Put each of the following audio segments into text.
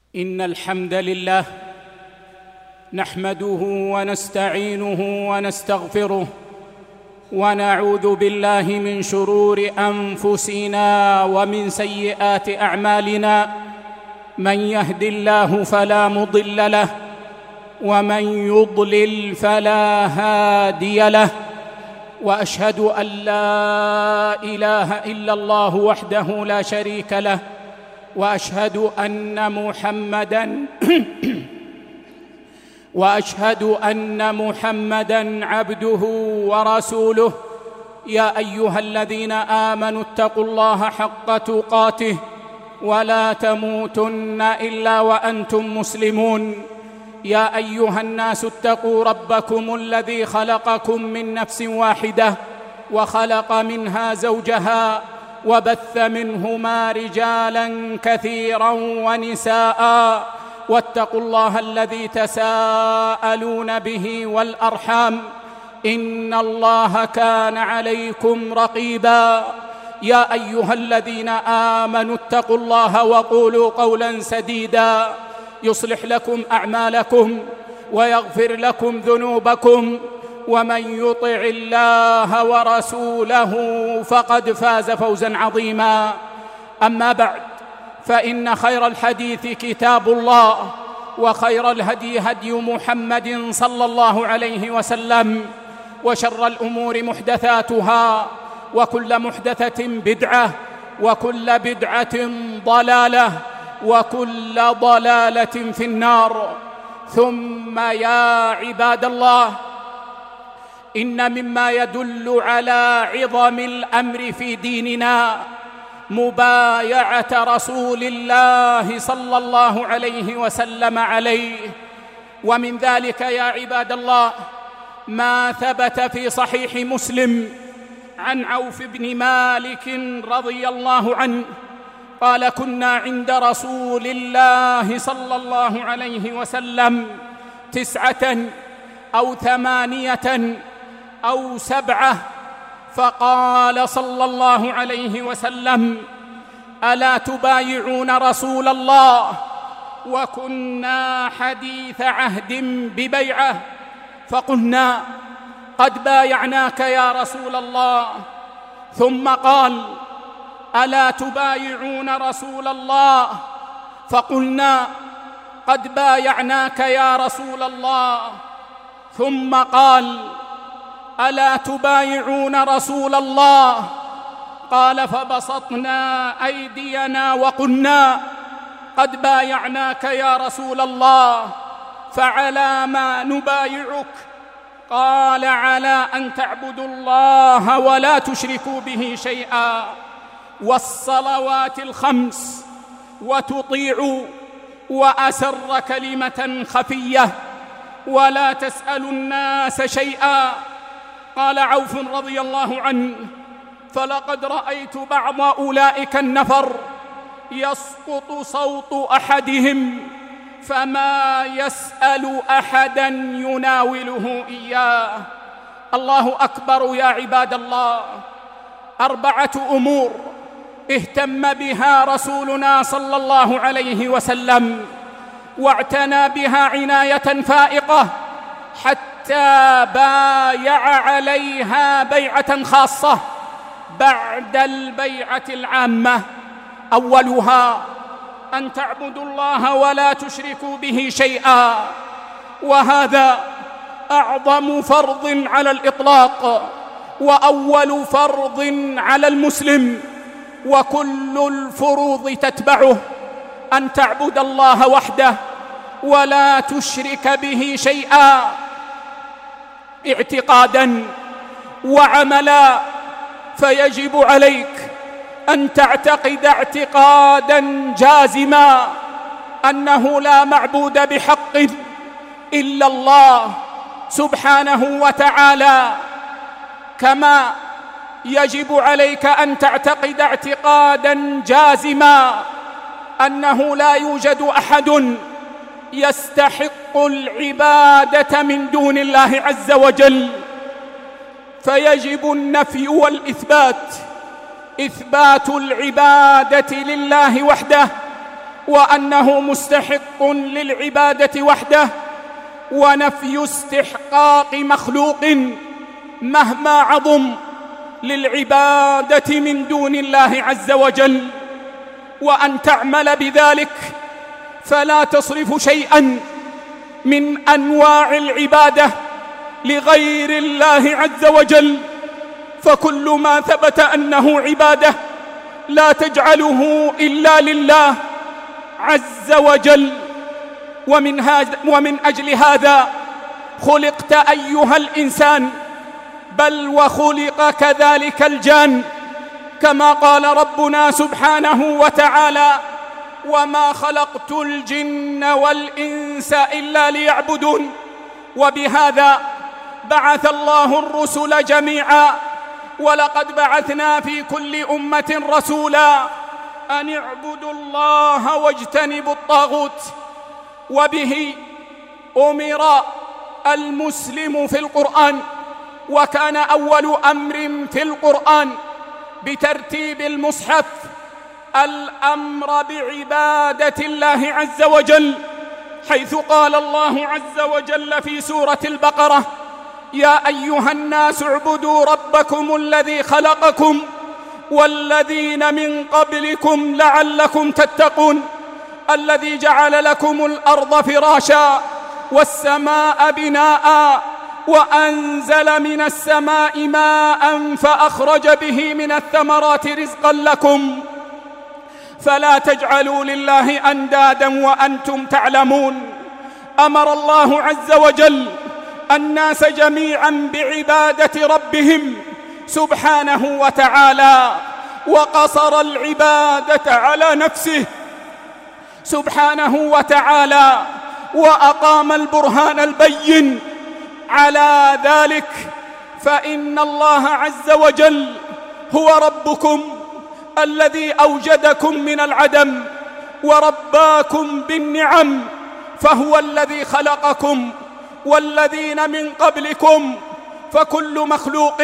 إن الحمد لله نحمده ونستعينه ونستغفره ونعوذ بالله من شرور أنفسنا ومن سيئات أعمالنا. من يهد الله فلا مضل له ومن يضلل فلا هادي له، وأشهد أن لا إله إلا الله وحده لا شريك له، وأشهد أن محمدًا عبده ورسوله. يا أيها الذين آمنوا اتقوا الله حق تقاته ولا تموتن إلا وأنتم مسلمون. يا أيها الناس اتقوا ربكم الذي خلقكم من نفس واحدة وخلق منها زوجها وبث منهما رجالاً كثيراً ونساء، واتقوا الله الذي تساءلون به والأرحام إن الله كان عليكم رقيباً. يا أيها الذين آمنوا اتقوا الله وقولوا قولاً سديداً يصلح لكم أعمالكم ويغفر لكم ذنوبكم، ومن يطع الله ورسوله فقد فاز فوزاً عظيماً. أما بعد، فإن خير الحديث كتاب الله، وخير الهدي هدي محمد صلى الله عليه وسلم، وشر الأمور محدثاتها، وكل محدثة بدعة، وكل بدعة ضلالة، وكل ضلالة في النار. ثم يا عباد الله، إن مما يدل على عظم الأمر في ديننا مبايعة رسول الله صلى الله عليه وسلم عليه. ومن ذلك يا عباد الله ما ثبت في صحيح مسلم عن عوف بن مالك رضي الله عنه قال: كنا عند رسول الله صلى الله عليه وسلم 9 أو 8 أو 7، فقال صلى الله عليه وسلم: ألا تبايعون رسول الله؟ وكنا حديث عهد ببيعة، فقلنا: قد بايعناك يا رسول الله. ثم قال: ألا تبايعون رسول الله؟ فقلنا: قد بايعناك يا رسول الله. ثم قال: ألا تبايعون رسول الله؟ قال: فبسطنا أيدينا وقلنا: قد بايعناك يا رسول الله، فعلى ما نبايعك؟ قال: على أن تعبدوا الله ولا تشركوا به شيئا، والصلوات ال5، وتطيعوا، وأسر كلمة خفية، ولا تسألوا الناس شيئا. قال عوف رضي الله عنه: فلقد رأيت بعض أولئك النفر يسقط صوت أحدهم فما يسأل أحدا يناوله إياه. الله أكبر يا عباد الله. 4 أمور اهتم بها رسولنا صلى الله عليه وسلم واعتنى بها عناية فائقة حتى بايع عليها بيعة خاصة بعد البيعة العامة. أولها أن تعبدوا الله ولا تشركوا به شيئا، وهذا أعظم فرض على الإطلاق، وأول فرض على المسلم، وكل الفروض تتبعه: أن تعبد الله وحده ولا تشرك به شيئا، اعتقاداً وعملاً. فيجب عليك أن تعتقد اعتقاداً جازماً أنه لا معبود بحق إلا الله سبحانه وتعالى، كما يجب عليك أن تعتقد اعتقاداً جازماً أنه لا يوجد أحد يستحق العبادة من دون الله عز وجل. فيجب النفي والإثبات: إثبات العبادة لله وحده وأنه مستحق للعبادة وحده، ونفي استحقاق مخلوق مهما عظم للعبادة من دون الله عز وجل، وأن تعمل بذلك فلا تصرف شيئا من أنواع العبادة لغير الله عز وجل، فكل ما ثبت أنه عبادة لا تجعله إلا لله عز وجل. ومن أجل هذا خلقت أيها الإنسان، بل وخلق كذلك الجان، كما قال ربنا سبحانه وتعالى: وما خلقت الجن والإنس إلا ليعبدون. وبهذا بعث الله الرسل جميعا، ولقد بعثنا في كل أمة رسولا أن اعبدوا الله واجتنبوا الطاغوت. وبه أمر المسلم في القرآن، وكان أول أمر في القرآن بترتيب المصحف الأمر بعبادة الله عز وجل، حيث قال الله عز وجل في سورة البقرة: يا أيها الناس اعبدوا ربكم الذي خلقكم والذين من قبلكم لعلكم تتقون، الذي جعل لكم الأرض فراشا والسماء بناء وأنزل من السماء ماء فأخرج به من الثمرات رزقا لكم، فلا تجعلوا لله أندادا وأنتم تعلمون. أمر الله عز وجل الناس جميعا بعبادة ربهم سبحانه وتعالى، وقصر العبادة على نفسه سبحانه وتعالى، وأقام البرهان البين على ذلك، فإن الله عز وجل هو ربكم الذي أوجدكم من العدم ورباكم بالنعم، فهو الذي خلقكم والذين من قبلكم، فكل مخلوق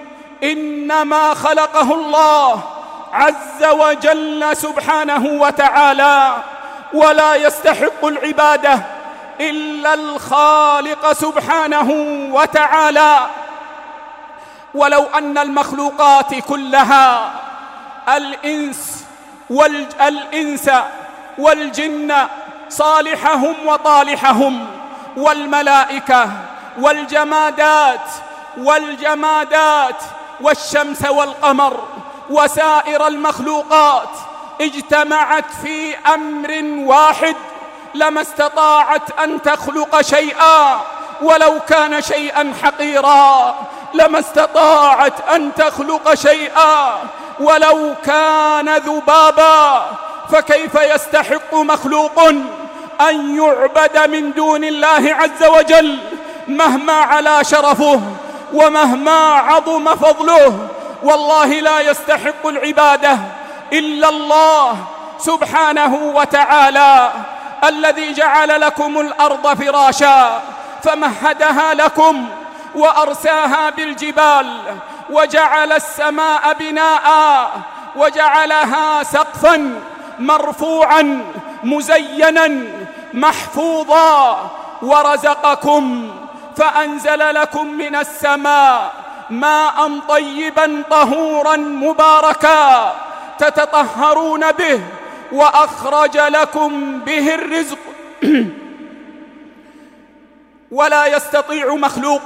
إنما خلقه الله عز وجل سبحانه وتعالى، ولا يستحق العبادة إلا الخالق سبحانه وتعالى. ولو أن المخلوقات كلها، الإنس والجن صالحهم وطالحهم، والملائكة والجمادات والشمس والقمر وسائر المخلوقات اجتمعت في أمر واحد لما استطاعت أن تخلق شيئا ولو كان شيئا حقيرا، لما استطاعت أن تخلق شيئا ولو كان ذبابا، فكيف يستحق مخلوق أن يعبد من دون الله عز وجل مهما علا شرفه ومهما عظم فضله؟ والله لا يستحق العبادة إلا الله سبحانه وتعالى، الذي جعل لكم الأرض فراشا فمهدها لكم وأرساها بالجبال، وجعل السماء بناء وجعلها سقفا مرفوعا مزينا محفوظا، ورزقكم فأنزل لكم من السماء ماء طيبا طهورا مباركا تتطهرون به، وأخرج لكم به الرزق. ولا يستطيع مخلوق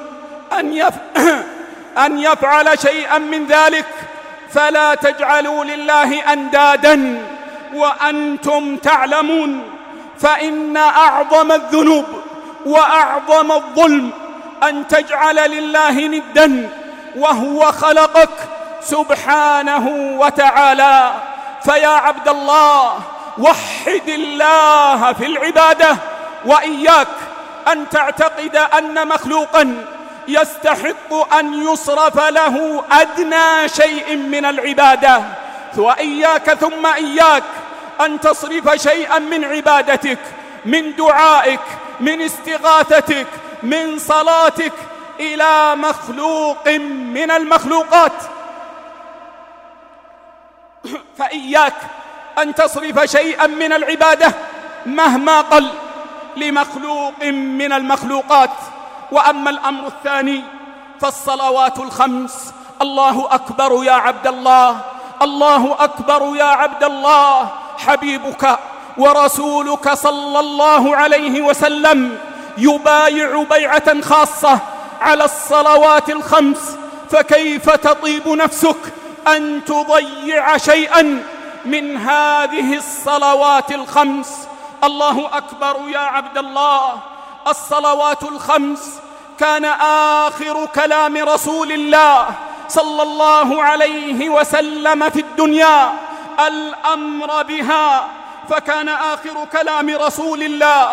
أن يفعل شيئا من ذلك، فلا تجعلوا لله أندادا وأنتم تعلمون، فإن أعظم الذنوب وأعظم الظلم أن تجعل لله ندا وهو خلقك سبحانه وتعالى. فيا عبد الله، وحد الله في العبادة، وإياك أن تعتقد أن مخلوقا يستحق أن يصرف له أدنى شيء من العبادة، وإياك ثم إياك أن تصرف شيئا من عبادتك، من دعائك، من استغاثتك، من صلاتك إلى مخلوق من المخلوقات. فإياك أن تصرف شيئا من العبادة مهما قل لمخلوق من المخلوقات. وأما الأمر الثاني فالصلوات الخمس. الله أكبر يا عبد الله، الله أكبر يا عبد الله. حبيبك ورسولك صلى الله عليه وسلم يبايع بيعة خاصة على الصلوات الخمس، فكيف تطيب نفسك أن تضيع شيئا من هذه الصلوات الخمس؟ الله أكبر يا عبد الله. الصلوات الخمس كان آخر كلام رسول الله صلى الله عليه وسلم في الدنيا الأمر بها، فكان آخر كلام رسول الله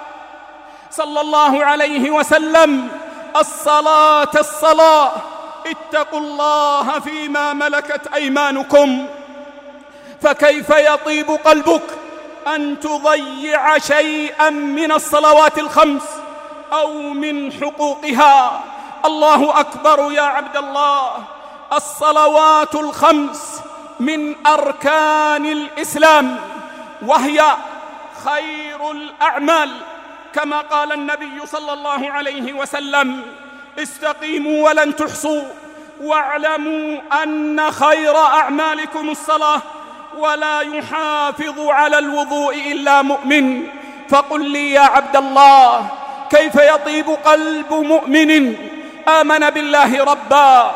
صلى الله عليه وسلم الصلاة الصلاة، اتقوا الله فيما ملكت أيمانكم. فكيف يطيب قلبك أن تضيع شيئا من الصلوات الخمس أو من حقوقها؟ الله أكبر يا عبد الله. الصلوات الخمس من أركان الإسلام، وهي خير الأعمال، كما قال النبي صلى الله عليه وسلم: استقيموا ولن تحصوا، واعلموا أن خير أعمالكم الصلاة، ولا يحافظ على الوضوء إلا مؤمن. فقل لي يا عبد الله، كيف يطيب قلب مؤمن آمن بالله ربا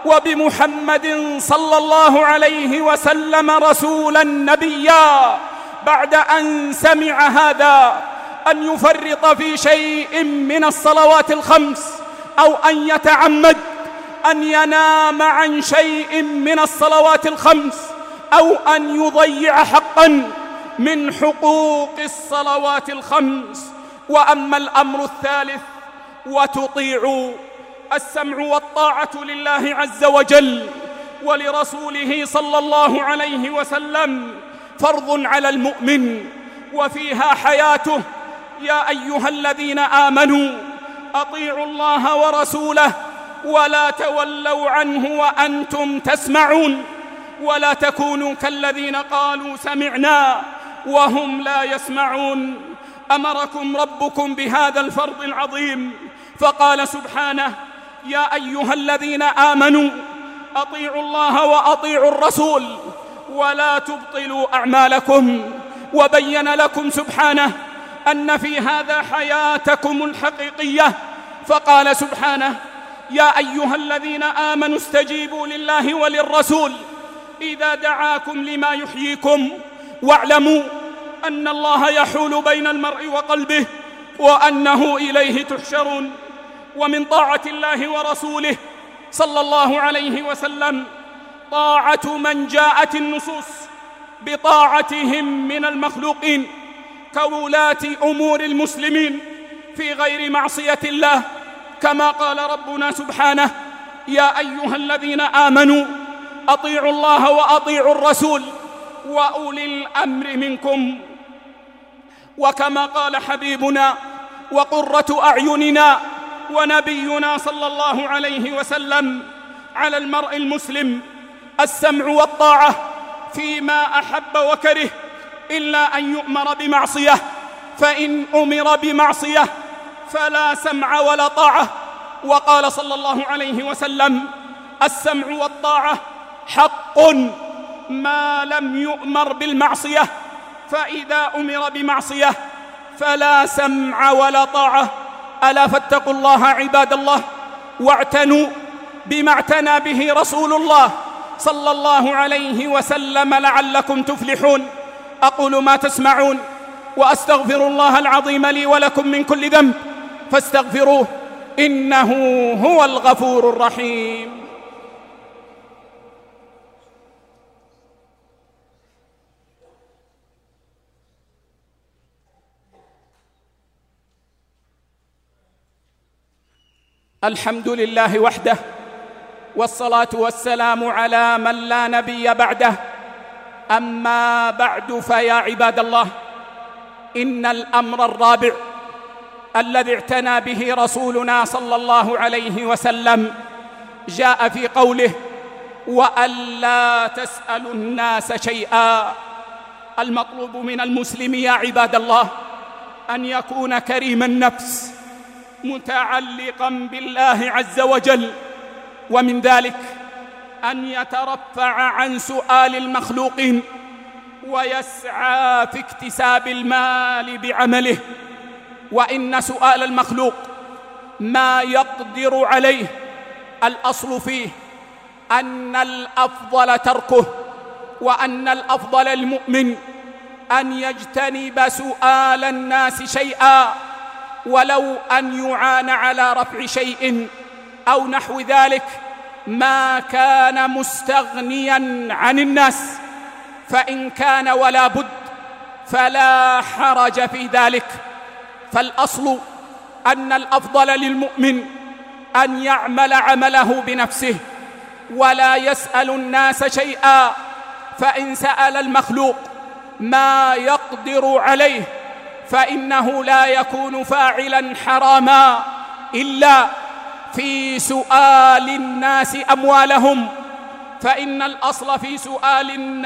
وبمحمد صلى الله عليه وسلم رسولا نبيا، بعد أن سمع هذا أن يفرط في شيء من الصلوات الخمس، أو أن يتعمد أن ينام عن شيء من الصلوات الخمس، أو أن يضيع حقا من حقوق الصلوات الخمس. وأما الأمر الثالث وتطيع، السمع والطاعة لله عز وجل ولرسوله صلى الله عليه وسلم فرض على المؤمن وفيها حياته. يا أيها الذين آمنوا أطيعوا الله ورسوله ولا تولوا عنه وأنتم تسمعون، ولا تكونوا كالذين قالوا سمعنا وهم لا يسمعون. أمركم ربكم بهذا الفرض العظيم فقال سبحانه: يا أيها الذين آمنوا أطيعوا الله وأطيعوا الرسول ولا تبطلوا أعمالكم. وبين لكم سبحانه أن في هذا حياتكم الحقيقية، فقال سبحانه: يا أيها الذين آمنوا استجيبوا لله وللرسول إذا دعاكم لما يحييكم، واعلموا أن الله يحول بين المرء وقلبه وأنه إليه تحشرون. ومن طاعة الله ورسوله صلى الله عليه وسلم طاعة من جاءت النصوص بطاعتهم من المخلوقين كولاة أمور المسلمين في غير معصية الله، كما قال ربنا سبحانه: يا أيها الذين آمنوا أطيعوا الله وأطيعوا الرسول وأولي الأمر منكم. وكما قال حبيبنا وقرة أعيننا ونبينا صلى الله عليه وسلم: على المرء المسلم السمع والطاعة فيما أحب وكره، إلا أن يؤمر بمعصية، فإن أمر بمعصية فلا سمع ولا طاعة. وقال صلى الله عليه وسلم: السمع والطاعة حق ما لم يؤمر بالمعصية، فإذا أمر بمعصية فلا سمع ولا طاعة. ألا فاتقوا الله عباد الله، واعتنوا بما اعتنى به رسول الله صلى الله عليه وسلم لعلكم تفلحون. أقول ما تسمعون وأستغفر الله العظيم لي ولكم من كل ذنب فاستغفروه إنه هو الغفور الرحيم. الحمد لله وحده، والصلاة والسلام على من لا نبي بعده. أما بعد، فيا عباد الله، إن الأمر الرابع الذي اعتنى به رسولنا صلى الله عليه وسلم جاء في قوله: وألا تسألوا الناس شيئا. المطلوب من المسلم يا عباد الله أن يكون كريم النفس متعلقا بالله عز وجل، ومن ذلك أن يترفع عن سؤال المخلوقين ويسعى في اكتساب المال بعمله. وإن سؤال المخلوق ما يقدر عليه الأصل فيه أن الأفضل تركه، وأن الأفضل للمؤمن أن يجتنب سؤال الناس شيئا ولو أن يعان على رفع شيء أو نحو ذلك، ما كان مستغنيا عن الناس، فإن كان ولا بد فلا حرج في ذلك. فالأصل أن الأفضل للمؤمن أن يعمل عمله بنفسه ولا يسأل الناس شيئا، فإن سأل المخلوق ما يقدر عليه فإنه لا يكون فاعلا حراما إلا في سؤال الناس أموالهم، فإن الأصل في سؤال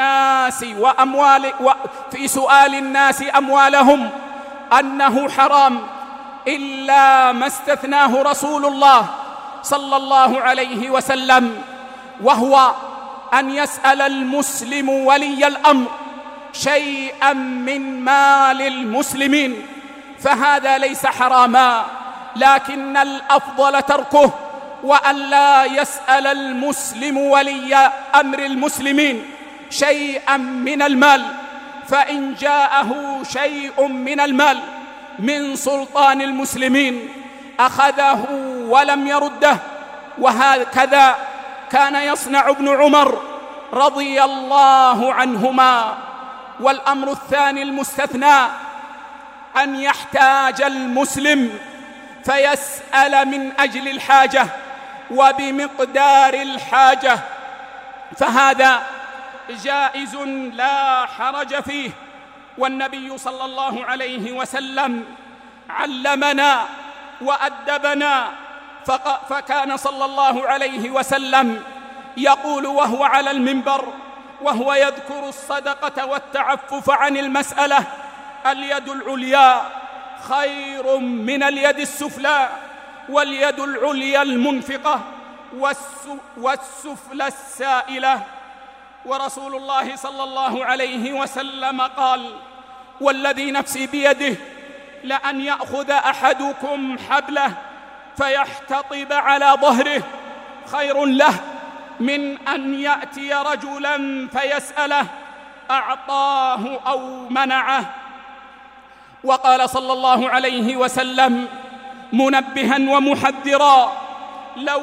الناس أموالهم أنه حرام، إلا ما استثناه رسول الله صلى الله عليه وسلم، وهو أن يسأل المسلم ولي الأمر شيئا من مال المسلمين، فهذا ليس حراما، لكن الأفضل تركه، وأن لا يسأل المسلم ولي أمر المسلمين شيئا من المال، فإن جاءه شيء من المال من سلطان المسلمين أخذه ولم يرده. وهكذا كان يصنع ابن عمر رضي الله عنهما. والأمر الثاني المستثنى أن يحتاج المسلم فيسأل من أجل الحاجة وبمقدار الحاجة، فهذا جائز لا حرج فيه. والنبي صلى الله عليه وسلم علمنا وأدبنا، فكان صلى الله عليه وسلم يقول وهو على المنبر وهو يذكر الصدقة والتعفف عن المسألة: اليد العليا خير من اليد السفلى، واليد العليا المنفقة والسفلى السائلة. ورسول الله صلى الله عليه وسلم قال: والذي نفسي بيده لأن يأخذ أحدكم حبله فيحتطب على ظهره خير له من أن يأتي رجلا فيسأله أعطاه أو منعه. وقال صلى الله عليه وسلم منبها ومحذرا: لو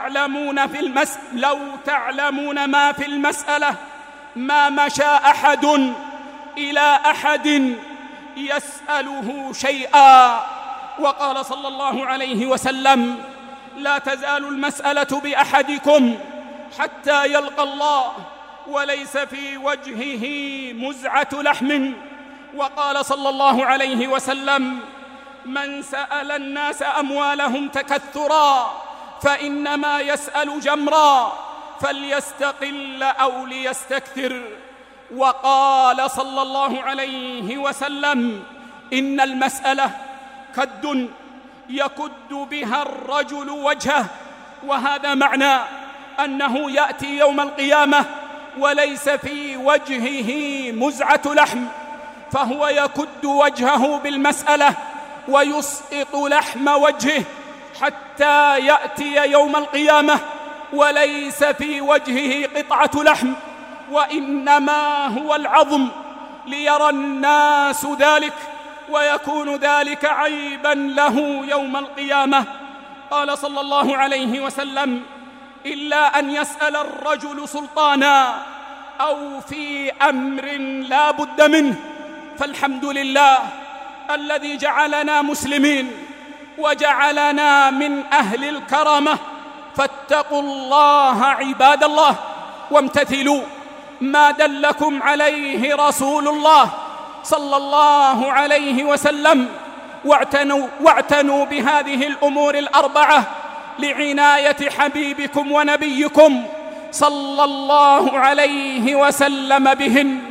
تعلمون ما في المسألة ما مشى أحد إلى أحد يسأله شيئا. وقال صلى الله عليه وسلم: لا تزال المسألة بأحدكم حتى يلقى الله وليس في وجهه مزعة لحم. وقال صلى الله عليه وسلم: من سأل الناس أموالهم تكثرا فإنما يسأل جمرا، فليستقل أو ليستكثر. وقال صلى الله عليه وسلم: إن المسألة كد يكد بها الرجل وجهه، وهذا معنى أنه يأتي يوم القيامة وليس في وجهه مزعة لحم، فهو يكد وجهه بالمسألة ويسقط لحم وجهه حتى يأتي يوم القيامة وليس في وجهه قطعة لحم، وإنما هو العظم، ليرى الناس ذلك ويكون ذلك عيبا له يوم القيامة. قال صلى الله عليه وسلم: إلا أن يسأل الرجل سلطانا أو في أمر لا بد منه. فالحمد لله الذي جعلنا مسلمين وجعلنا من أهل الكرامة، فاتقوا الله عباد الله وامتثلوا ما دلكم عليه رسول الله صلى الله عليه وسلم، واعتنوا بهذه الأمور الأربعة لعناية حبيبكم ونبيكم صلى الله عليه وسلم بهن،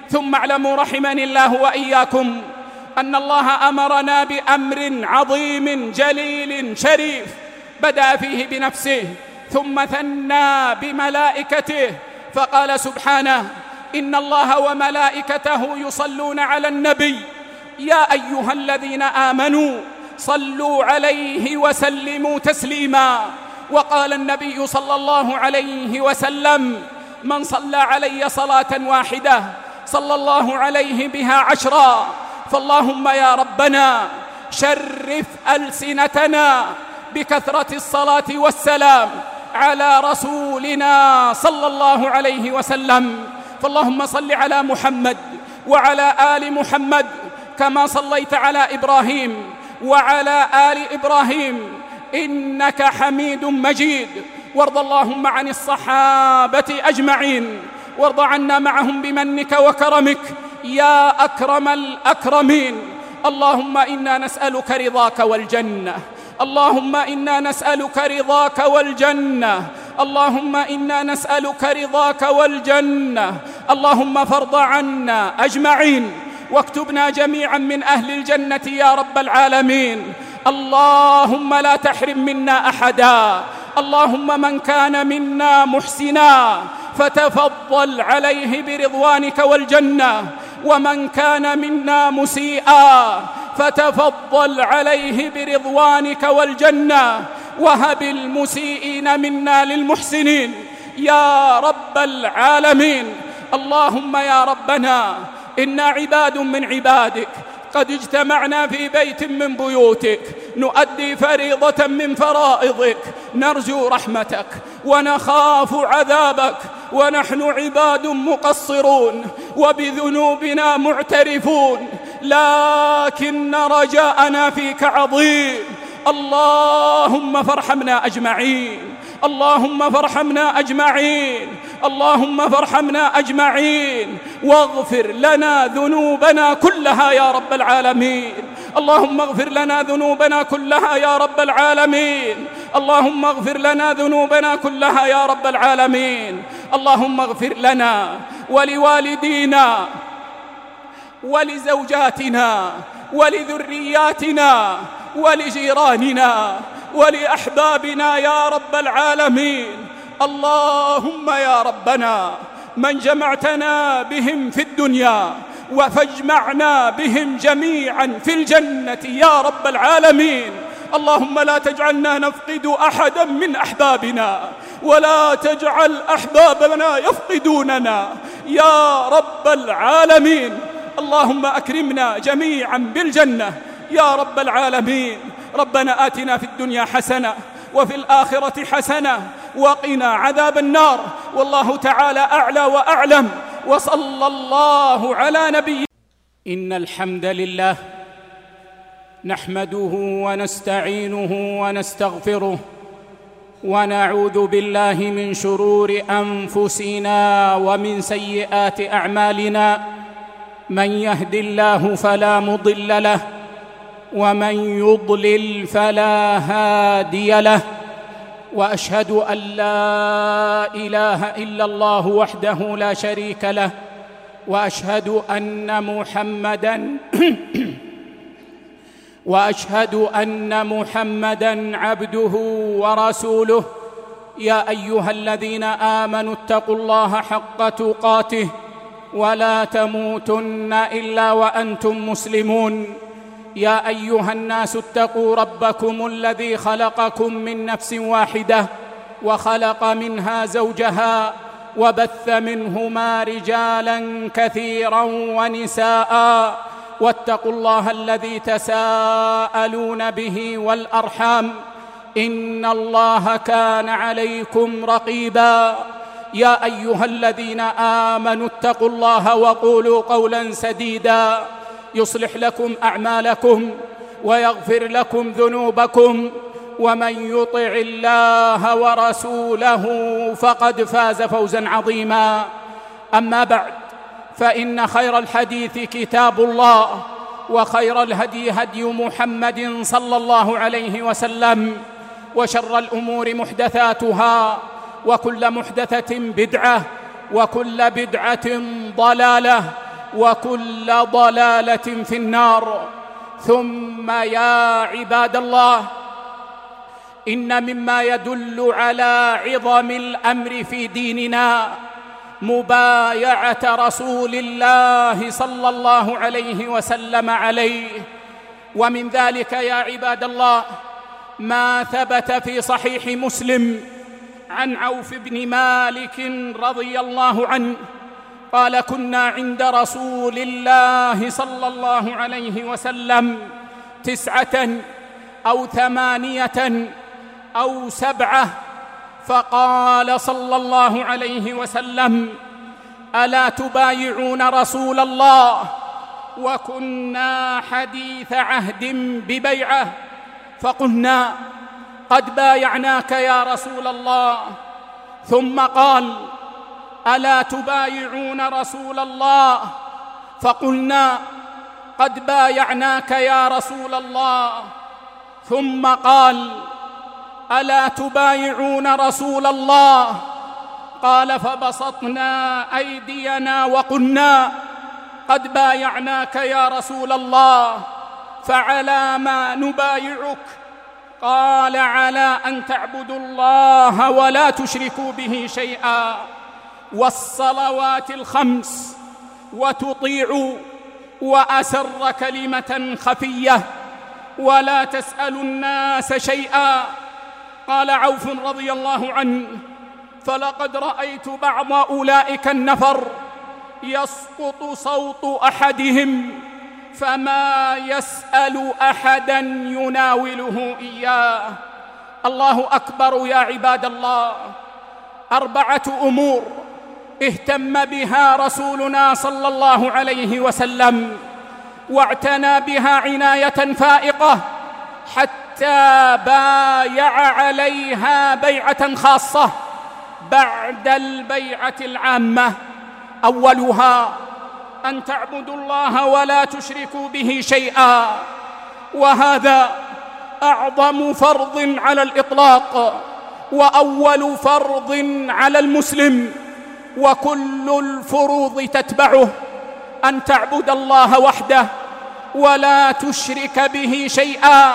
ثم اعلموا رحمني الله وإياكم أن الله أمرنا بأمر عظيم جليل شريف بدأ فيه بنفسه ثم ثنى بملائكته، فقال سبحانه: إن الله وملائكته يصلون على النبي يا أيها الذين آمنوا صلوا عليه وسلموا تسليما. وقال النبي صلى الله عليه وسلم: من صلى علي صلاة واحدة صلى الله عليه بها 10. فاللهم يا ربنا شرف ألسنتنا بكثرة الصلاة والسلام على رسولنا صلى الله عليه وسلم. فاللهم صل على محمد وعلى آل محمد كما صليت على إبراهيم وعلى آل إبراهيم إنك حميد مجيد. وارض اللهم عن الصحابة أجمعين، وارض عنا معهم بمنك وكرمك يا أكرم الأكرمين. اللهم إنا نسألك رضاك والجنة، اللهم إنا نسألك رضاك والجنة، اللهم إنا نسألك رضاك والجنة. اللهم فارض عنا أجمعين واكتبنا جميعا من أهل الجنة يا رب العالمين. اللهم لا تحرم منا أحدا، اللهم من كان منا محسنا فتفضل عليه برضوانك والجنة، ومن كان منا مسيئا فتفضل عليه برضوانك والجنة، وهب المسيئين منا للمحسنين يا رب العالمين. اللهم يا ربنا إنا عباد من عبادك قد اجتمعنا في بيت من بيوتك نؤدي فريضة من فرائضك، نرجو رحمتك ونخاف عذابك، ونحن عباد مقصرون وبذنوبنا معترفون، لكن رجاءنا فيك عظيم. اللهم فارحمنا أجمعين، اللهم فارحمنا أجمعين، اللهم فارحمنا أجمعين، واغفر لنا ذنوبنا كلها يا رب العالمين. اللهم اغفر لنا ذنوبنا كلها يا رب العالمين، اللهم اغفر لنا ذنوبنا كلها يا رب العالمين. اللهم اغفر لنا ولوالدينا ولزوجاتنا ولذرياتنا ولجيراننا ولأحبابنا يا رب العالمين. اللهم يا ربنا من جمعتنا بهم في الدنيا وفاجمعنا بهم جميعا في الجنة يا رب العالمين. اللهم لا تجعلنا نفقد أحدا من أحبابنا، ولا تجعل أحبابنا يفقدوننا يا رب العالمين. اللهم أكرمنا جميعا بالجنة يا رب العالمين. ربنا آتنا في الدنيا حسنة وفي الآخرة حسنة وقنا عذاب النار. والله تعالى أعلى وأعلم، وصلى الله على نبينا. إن الحمد لله نحمده ونستعينه ونستغفره، ونعوذ بالله من شرور أنفسنا ومن سيئات أعمالنا. من يهد الله فلا مضل له، ومن يضلل فلا هادي له، وأشهد أن لا إله إلا الله وحده لا شريك له، وأشهد أن محمدًا عبده ورسوله. يا أيها الذين آمنوا اتقوا الله حق تقاته ولا تموتن إلا وأنتم مسلمون. يا أيها الناس اتقوا ربكم الذي خلقكم من نفس واحدة وخلق منها زوجها وبث منهما رجالا كثيرا ونساء، واتقوا الله الذي تساءلون به والأرحام، إن الله كان عليكم رقيبا. يا أيها الذين آمنوا اتقوا الله وقولوا قولا سديدا يصلح لكم أعمالكم ويغفر لكم ذنوبكم، ومن يطع الله ورسوله فقد فاز فوزا عظيما. أما بعد، فإن خير الحديث كتاب الله، وخير الهدي هدي محمد صلى الله عليه وسلم، وشر الأمور محدثاتها، وكل محدثة بدعة، وكل بدعة ضلالة، وكل ضلالة في النار. ثم يا عباد الله، إن مما يدل على عظم الأمر في ديننا مبايعة رسول الله صلى الله عليه وسلم عليه. ومن ذلك يا عباد الله ما ثبت في صحيح مسلم عن عوف بن مالك رضي الله عنه قال: كنا عند رسول الله صلى الله عليه وسلم 9 أو 8 أو 7، فقال صلى الله عليه وسلم: ألا تبايعون رسول الله؟ وكنا حديث عهد ببيعة، فقلنا: قد بايعناك يا رسول الله. ثم قال: ألا تبايعون رسول الله؟ فقلنا: قد بايعناك يا رسول الله. ثم قال: ألا تبايعون رسول الله؟ قال: فبسطنا أيدينا وقلنا: قد بايعناك يا رسول الله، فعلى ما نبايعك؟ قال: على أن تعبدوا الله ولا تشركوا به شيئا، والصلوات الخمس، وتطيعوا، وأسر كلمة خفية، ولا تسألوا الناس شيئا. قال عوف رضي الله عنه: فلقد رأيت بعض أولئك النفر يسقط صوت أحدهم فما يسأل أحدا يناوله إياه. الله أكبر يا عباد الله. 4 أمور اهتم بها رسولنا صلى الله عليه وسلم واعتنى بها عناية فائقة حتى بايع عليها بيعة خاصة بعد البيعة العامة. أولها أن تعبدوا الله ولا تشركوا به شيئا، وهذا أعظم فرض على الإطلاق وأول فرض على المسلم، وكل الفروض تتبعه. أن تعبد الله وحده ولا تشرك به شيئا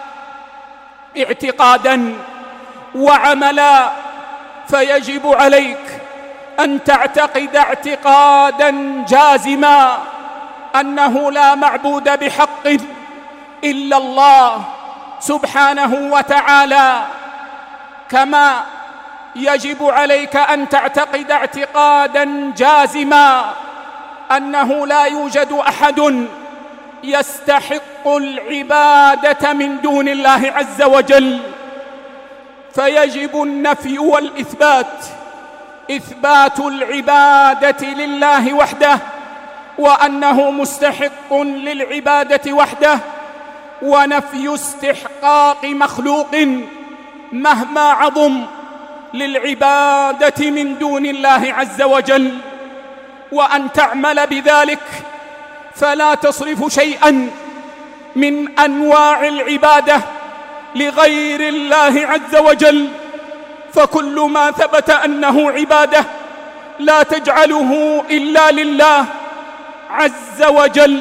اعتقادا وعملا، فيجب عليك أن تعتقد اعتقادا جازما أنه لا معبود بحق إلا الله سبحانه وتعالى، كما يجب عليك أن تعتقد اعتقادا جازما أنه لا يوجد أحد يستحق العبادة من دون الله عز وجل. فيجب النفي والإثبات، إثبات العبادة لله وحده وأنه مستحق للعبادة وحده، ونفي استحقاق مخلوق مهما عظم للعبادة من دون الله عز وجل، وأن تعمل بذلك فلا تصرف شيئا من أنواع العبادة لغير الله عز وجل، فكل ما ثبت أنه عبادة لا تجعله إلا لله عز وجل.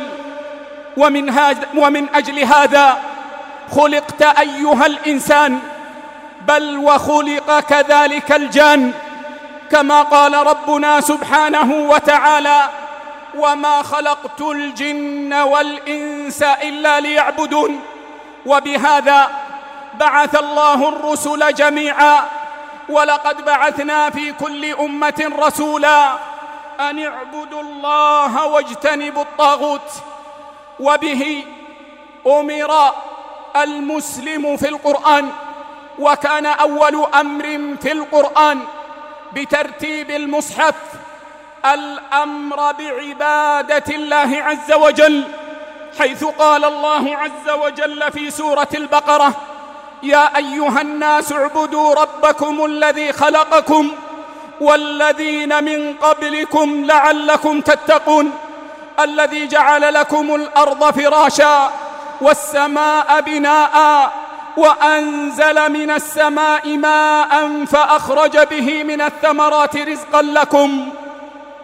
ومن أجل هذا خلقت أيها الإنسان، بل وخلق كذلك الجان، كما قال ربنا سبحانه وتعالى: وما خلقت الجن والإنس إلا ليعبدون. وبهذا بعث الله الرسل جميعا، ولقد بعثنا في كل أمة رسولا أن اعبدوا الله واجتنبوا الطاغوت. وبه أمر المسلم في القرآن، وكان أول أمر في القرآن بترتيب المصحف الأمر بعبادة الله عز وجل، حيث قال الله عز وجل في سورة البقرة: يا أيها الناس اعبدوا ربكم الذي خلقكم والذين من قبلكم لعلكم تتقون، الذي جعل لكم الأرض فراشا والسماء بناء وأنزل من السماء ماء فأخرج به من الثمرات رزقا لكم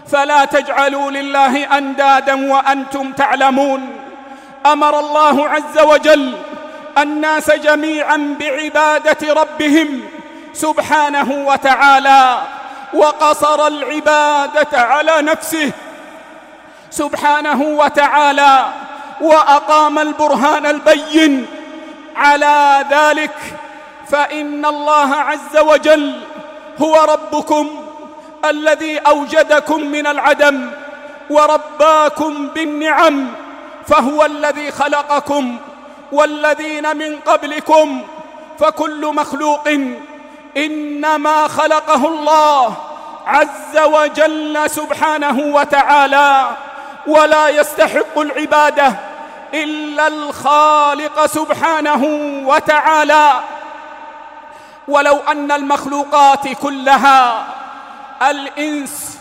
فلا تجعلوا لله أندادا وأنتم تعلمون. أمر الله عز وجل الناس جميعا بعبادة ربهم سبحانه وتعالى، وقصر العبادة على نفسه سبحانه وتعالى، وأقام البرهان البين على ذلك. فإن الله عز وجل هو ربكم الذي أوجدكم من العدم ورباكم بالنعم، فهو الذي خلقكم والذين من قبلكم، فكل مخلوق إنما خلقه الله عز وجل سبحانه وتعالى، ولا يستحق العبادة إلا الخالق سبحانه وتعالى. ولو أن المخلوقات كلها الإنس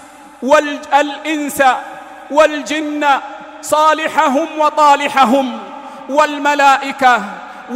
والجن صالحهم وطالحهم والملائكة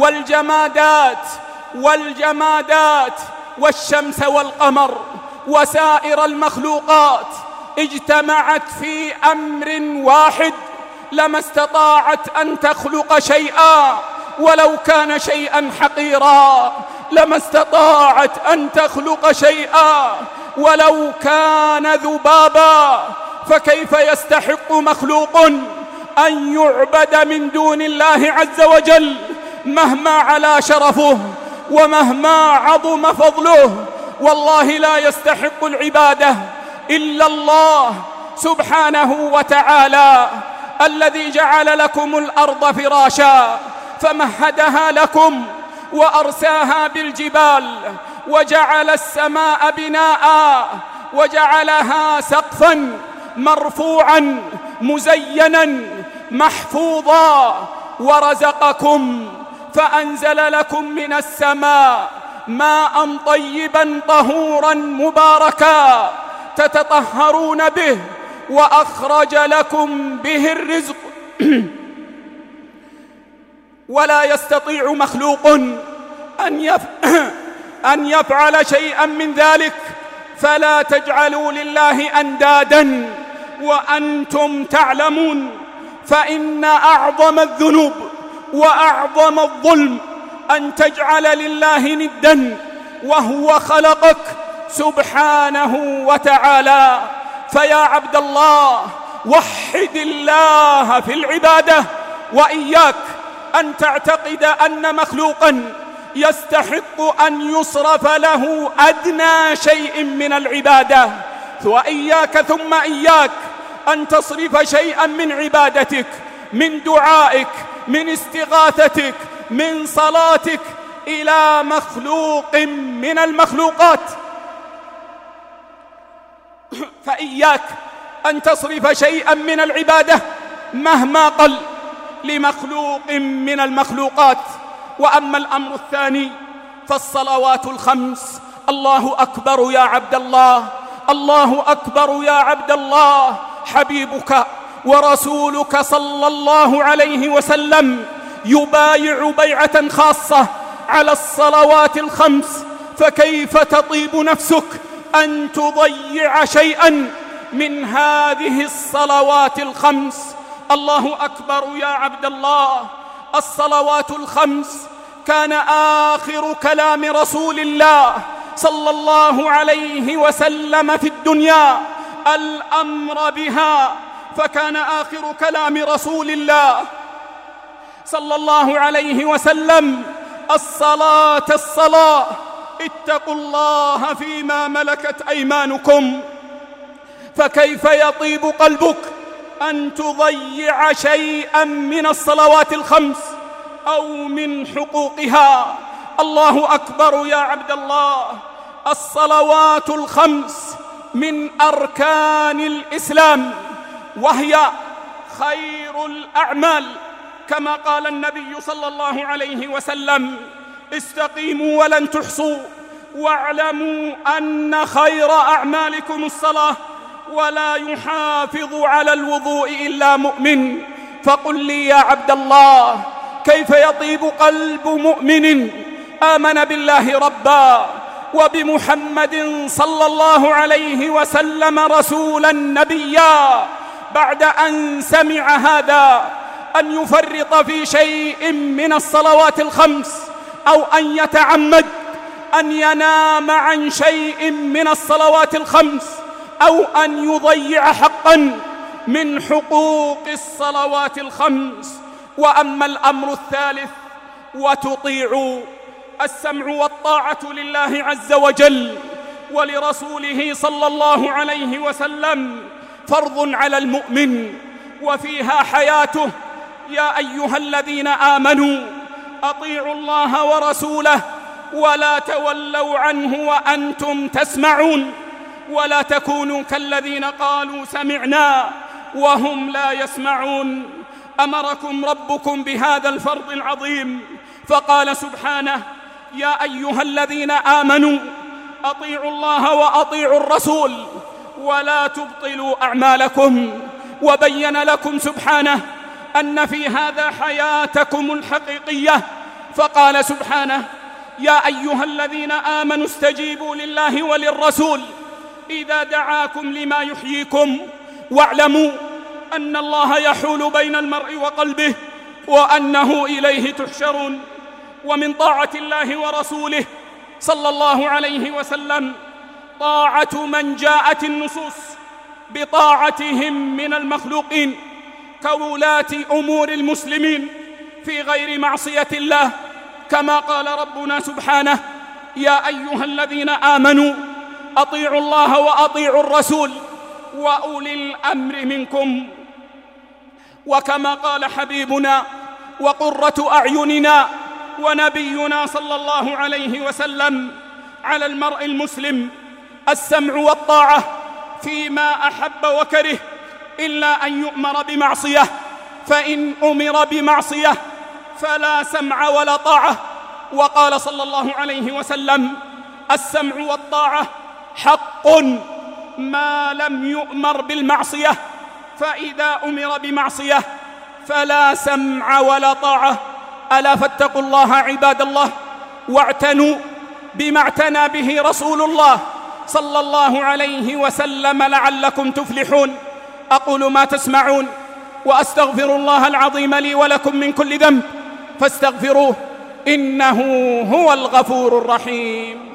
والجمادات والشمس والقمر وسائر المخلوقات اجتمعت في أمر واحد لما استطاعت أن تخلق شيئا ولو كان شيئا حقيرا، لما استطاعت أن تخلق شيئا ولو كان ذبابا، فكيف يستحق مخلوق أن يعبد من دون الله عز وجل مهما علا شرفه ومهما عظم فضله؟ والله لا يستحق العبادة إلا الله سبحانه وتعالى، الذي جعل لكم الأرض فراشا فمهدها لكم وأرساها بالجبال، وجعل السماء بناء وجعلها سقفا مرفوعا مزينا محفوظا، ورزقكم فأنزل لكم من السماء ماء طيبا طهورا مباركا تتطهرون به، وأخرج لكم به الرزق. ولا يستطيع مخلوق أن يفعل شيئا من ذلك، فلا تجعلوا لله أندادا وأنتم تعلمون. فإن أعظم الذنوب وأعظم الظلم أن تجعل لله ندا وهو خلقك سبحانه وتعالى. فيا عبد الله، وحد الله في العبادة، وإياك أن تعتقد أن مخلوقا يستحق أن يصرف له أدنى شيء من العبادة، وإياك ثم إياك أن تصرف شيئا من عبادتك، من دعائك، من استغاثتك، من صلاتك إلى مخلوق من المخلوقات. فإياك أن تصرف شيئا من العبادة مهما قل لمخلوق من المخلوقات. وأما الأمر الثاني فالصلوات الخمس. الله أكبر يا عبد الله، الله أكبر يا عبد الله. حبيبك ورسولك صلى الله عليه وسلم يبايع بيعة خاصة على الصلوات الخمس، فكيف تطيب نفسك أن تضيع شيئا من هذه الصلوات الخمس؟ الله أكبر يا عبد الله. الصلوات الخمس كان آخر كلام رسول الله صلى الله عليه وسلم في الدنيا الأمر بها، فكان آخر كلام رسول الله صلى الله عليه وسلم الصلاة. اتقوا الله فيما ملكت أيمانكم. فكيف يطيب قلبك أن تضيع شيئا من الصلوات الخمس أو من حقوقها؟ الله أكبر يا عبد الله. الصلوات الخمس من أركان الإسلام، وهي خير الأعمال، كما قال النبي صلى الله عليه وسلم: استقيموا ولن تحصوا، واعلموا أن خير أعمالكم الصلاة، ولا يحافظ على الوضوء إلا مؤمن. فقل لي يا عبد الله، كيف يطيب قلب مؤمن آمن بالله ربا، وبمحمد صلى الله عليه وسلم رسولا نبيا، بعد أن سمع هذا أن يفرط في شيء من الصلوات الخمس، أو أن يتعمد أن ينام عن شيء من الصلوات الخمس، أو أن يضيع حقا من حقوق الصلوات الخمس. وأما الأمر الثالث: وتطيعوا، السمع والطاعة لله عز وجل ولرسوله صلى الله عليه وسلم فرض على المؤمن وفيها حياته. يا أيها الذين آمنوا أطيعوا الله ورسوله ولا تولوا عنه وأنتم تسمعون، ولا تكونوا كالذين قالوا سمعنا وهم لا يسمعون. أمركم ربكم بهذا الفرض العظيم فقال سبحانه: يا أيها الذين آمنوا أطيعوا الله وأطيعوا الرسول ولا تبطلوا أعمالكم. وبين لكم سبحانه أن في هذا حياتكم الحقيقية، فقال سبحانه: يا أيها الذين آمنوا استجيبوا لله وللرسول إذا دعاكم لما يحييكم واعلموا أن الله يحول بين المرء وقلبه وأنه إليه تحشرون. ومن طاعة الله ورسوله صلى الله عليه وسلم طاعة من جاءت النصوص بطاعتهم من المخلوقين كولاة أمور المسلمين في غير معصية الله، كما قال ربنا سبحانه: يا أيها الذين آمنوا أطيعوا الله وأطيعوا الرسول وأولي الأمر منكم. وكما قال حبيبنا وقرة أعيننا ونبينا صلى الله عليه وسلم: على المرء المسلم السمع والطاعة فيما أحب وكره، إلا أن يؤمر بمعصية، فإن أمر بمعصية فلا سمع ولا طاعة. وقال صلى الله عليه وسلم: السمع والطاعة حق ما لم يؤمر بالمعصية، فإذا أمر بمعصية فلا سمع ولا طاعة. ألا فاتقوا الله عباد الله، واعتنوا بما اعتنى به رسول الله صلى الله عليه وسلم لعلكم تفلحون. أقول ما تسمعون وأستغفر الله العظيم لي ولكم من كل ذنب فاستغفروه إنه هو الغفور الرحيم.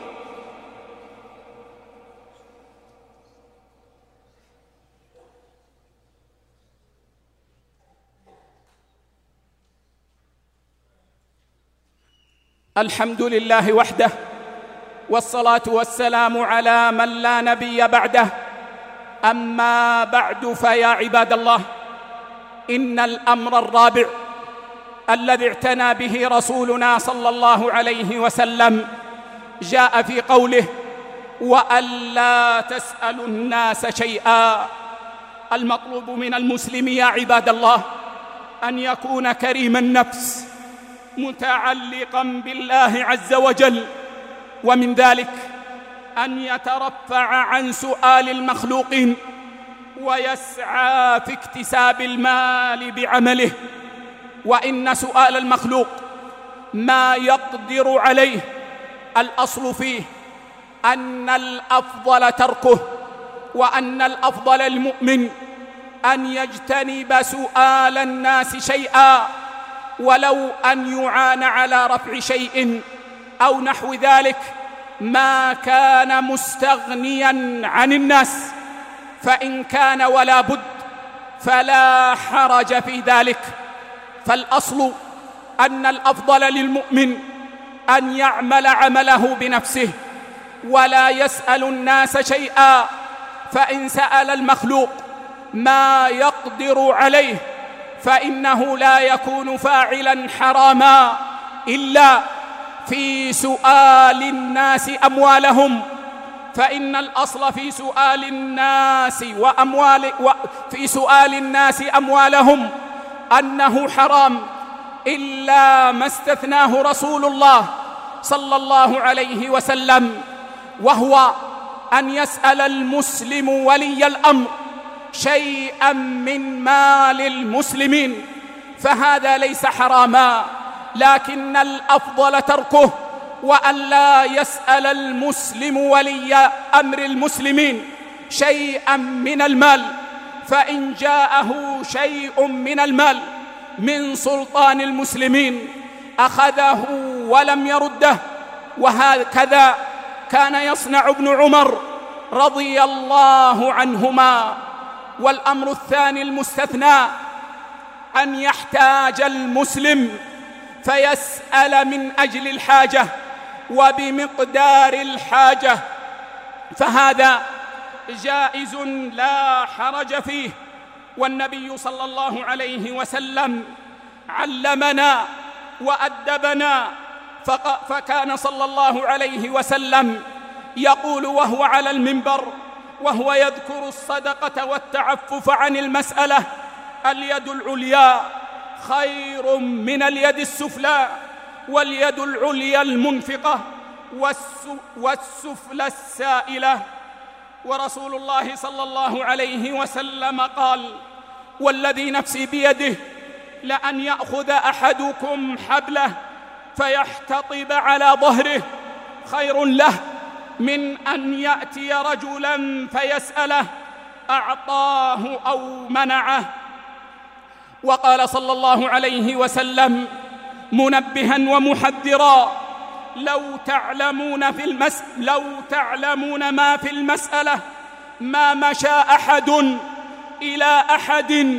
الحمد لله وحده، والصلاة والسلام على من لا نبي بعده. أما بعد، فيا عباد الله، إن الأمر الرابع الذي اعتنى به رسولنا صلى الله عليه وسلم جاء في قوله: وألا تسألوا الناس شيئا. المطلوب من المسلم يا عباد الله أن يكون كريم النفس متعلقا بالله عز وجل، ومن ذلك أن يترفع عن سؤال المخلوقين ويسعى في اكتساب المال بعمله. وإن سؤال المخلوق ما يقدر عليه الأصل فيه أن الأفضل تركه، وأن الأفضل المؤمن أن يجتنب سؤال الناس شيئا ولو أن يعان على رفع شيء أو نحو ذلك، ما كان مستغنيا عن الناس، فإن كان ولا بد فلا حرج في ذلك. فالأصل أن الأفضل للمؤمن أن يعمل عمله بنفسه ولا يسأل الناس شيئا، فإن سأل المخلوق ما يقدر عليه فإنه لا يكون فاعلا حراما إلا في سؤال الناس أموالهم، فإن الأصل في سؤال الناس أموالهم أنه حرام، إلا ما استثناه رسول الله صلى الله عليه وسلم، وهو أن يسأل المسلم ولي الأمر شيئا من مال المسلمين، فهذا ليس حراما، لكن الأفضل تركه وأن لا يسأل المسلم ولي أمر المسلمين شيئا من المال، فإن جاءه شيء من المال من سلطان المسلمين أخذه ولم يرده. وهكذا كان يصنع ابن عمر رضي الله عنهما. والأمر الثاني المستثنى أن يحتاج المسلم فيسأل من أجل الحاجة وبمقدار الحاجة، فهذا جائز لا حرج فيه. والنبي صلى الله عليه وسلم علمنا وأدبنا، فكان صلى الله عليه وسلم يقول وهو على المنبر وهو يذكر الصدقة والتعفف عن المسألة: اليد العليا خير من اليد السفلى، واليد العليا المنفقة والسفلى السائلة. ورسول الله صلى الله عليه وسلم قال: والذي نفسي بيده لأن يأخذ أحدكم حبله فيحتطب على ظهره خير له من أن يأتي رجلا فيسأله أعطاه أو منعه. وقال صلى الله عليه وسلم منبها ومحذرا: لو تعلمون ما في المسألة ما مشى أحد إلى أحد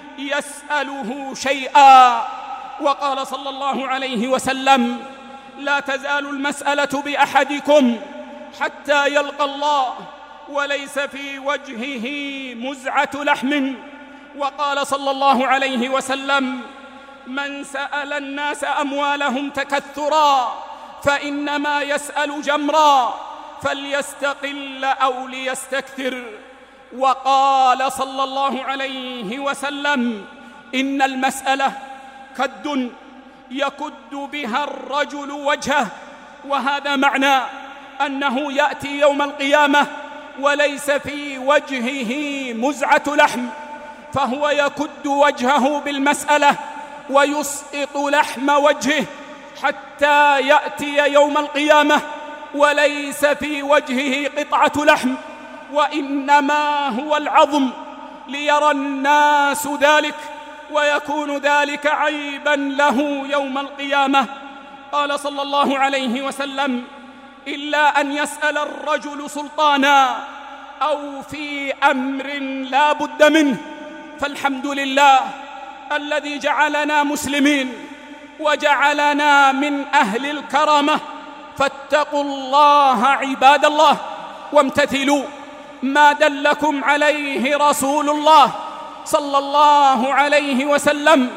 يسأله شيئا. وقال صلى الله عليه وسلم: لا تزال المسألة بأحدكم حتى يلقى الله وليس في وجهه مزعة لحم. وقال صلى الله عليه وسلم: من سأل الناس أموالهم تكثرا فإنما يسأل جمرا، فليستقل أو ليستكثر. وقال صلى الله عليه وسلم: إن المسألة كد يكد بها الرجل وجهه، وهذا معنى أنه يأتي يوم القيامة وليس في وجهه مزعة لحم، فهو يكد وجهه بالمسألة ويسقط لحم وجهه حتى يأتي يوم القيامة وليس في وجهه قطعة لحم، وإنما هو العظم، ليرى الناس ذلك ويكون ذلك عيبا له يوم القيامة. قال صلى الله عليه وسلم: إلا أن يسأل الرجل سلطانا أو في أمر لا بد منه. فالحمد لله الذي جعلنا مسلمين وجعلنا من أهل الكرامة، فاتقوا الله عباد الله وامتثلوا ما دلكم عليه رسول الله صلى الله عليه وسلم،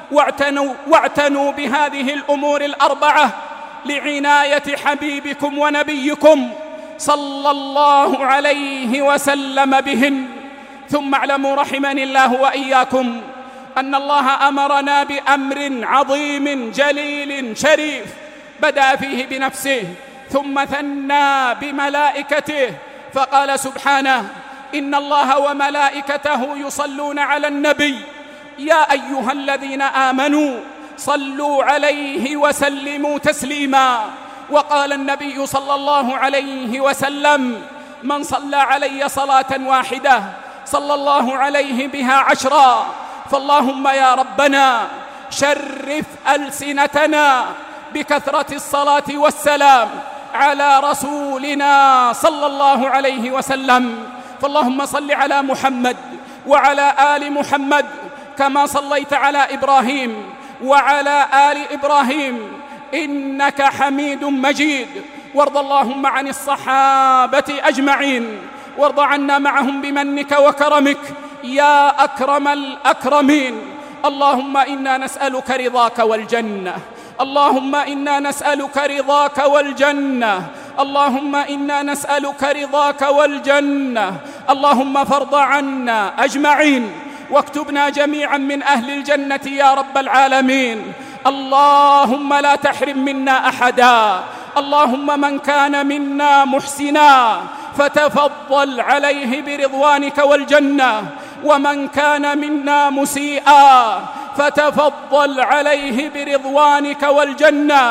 واعتنوا بهذه الأمور الأربعة لعناية حبيبكم ونبيكم صلى الله عليه وسلم بهن. ثم اعلموا رحمني الله وإياكم أن الله أمرنا بأمر عظيم جليل شريف بدأ فيه بنفسه ثم ثنى بملائكته، فقال سبحانه: إن الله وملائكته يصلون على النبي يا أيها الذين آمنوا صلوا عليه وسلموا تسليما. وقال النبي صلى الله عليه وسلم: من صلى علي صلاة واحدة صلى الله عليه بها 10. فاللهم يا ربنا شرف ألسنتنا بكثرة الصلاة والسلام على رسولنا صلى الله عليه وسلم. فاللهم صل على محمد وعلى آل محمد كما صليت على إبراهيم وعلى آل إبراهيم إنك حميد مجيد. وارض اللهم عن الصحابة أجمعين، وارض عنا معهم بمنك وكرمك يا أكرم الأكرمين. اللهم إنا نسألك رضاك والجنة، اللهم إنا نسألك رضاك والجنة، اللهم إنا نسألك رضاك والجنة. اللهم فارض عنا أجمعين واكتبنا جميعا من أهل الجنة يا رب العالمين. اللهم لا تحرم منا أحدا، اللهم من كان منا محسنا فتفضل عليه برضوانك والجنة، ومن كان منا مسيئا فتفضل عليه برضوانك والجنة.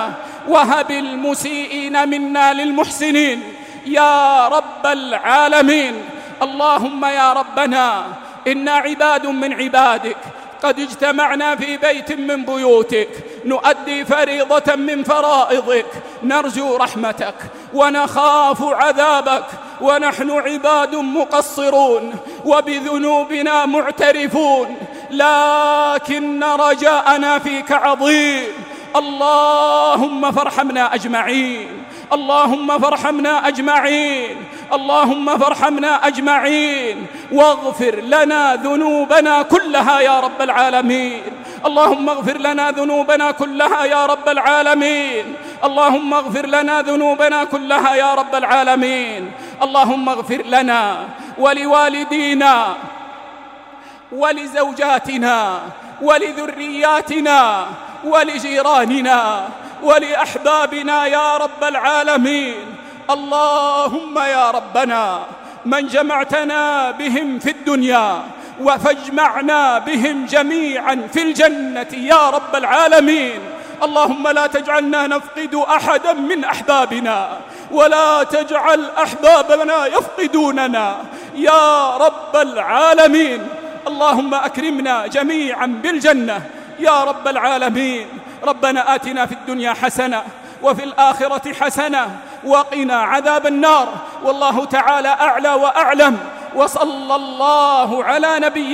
وهب المسيئين منا للمحسنين يا رب العالمين. اللهم يا ربنا إنا عباد من عبادك قد اجتمعنا في بيت من بيوتك نؤدي فريضة من فرائضك، نرجو رحمتك ونخاف عذابك، ونحن عباد مقصرون وبذنوبنا معترفون، لكن رجاءنا فيك عظيم. اللهم فارحمنا أجمعين، اللهم فارحمنا أجمعين، اللهم فارحمنا أجمعين، واغفر لنا ذنوبنا كلها يا رب العالمين. اللهم اغفر لنا ذنوبنا كلها يا رب العالمين. اللهم اغفر لنا ذنوبنا كلها يا رب العالمين. اللهم اغفر لنا ولوالدينا ولزوجاتنا ولذرياتنا ولجيراننا ولأحبابنا يا رب العالمين. اللهم يا ربنا من جمعتنا بهم في الدنيا فاجمعنا بهم جميعا في الجنة يا رب العالمين. اللهم لا تجعلنا نفقد أحدا من أحبابنا، ولا تجعل أحبابنا يفقدوننا يا رب العالمين. اللهم أكرمنا جميعا بالجنة يا رب العالمين. ربنا آتنا في الدنيا حسنة وفي الآخرة حسنة وقنا عذاب النار. والله تعالى أعلى وأعلم، وصلى الله على نبينا